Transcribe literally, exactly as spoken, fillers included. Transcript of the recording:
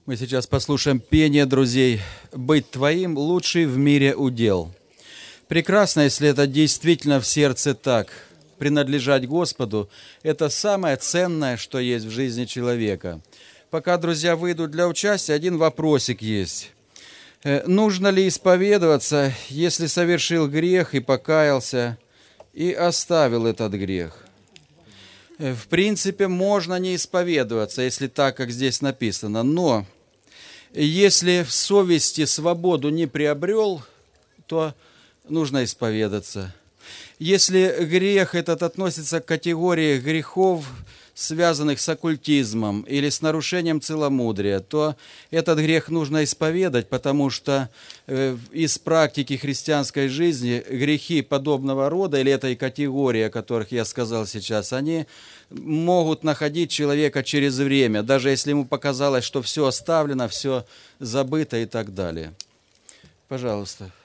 Мы сейчас послушаем пение, друзей. «Быть твоим – лучший в мире удел». Прекрасно, если это действительно в сердце так. Принадлежать Господу – это самое ценное, что есть в жизни человека. Пока друзья выйдут для участия, один вопросик есть. Нужно ли исповедоваться, если совершил грех и покаялся, и оставил этот грех? В принципе, можно не исповедоваться, если так, как здесь написано. Но если в совести свободу не приобрел, то нужно исповедаться. Если грех этот относится к категории грехов, связанных с оккультизмом или с нарушением целомудрия, то этот грех нужно исповедать, потому что э, из практики христианской жизни грехи подобного рода или этой категории, о которых я сказал сейчас, они могут находить человека через время, даже если ему показалось, что все оставлено, все забыто и так далее. Пожалуйста.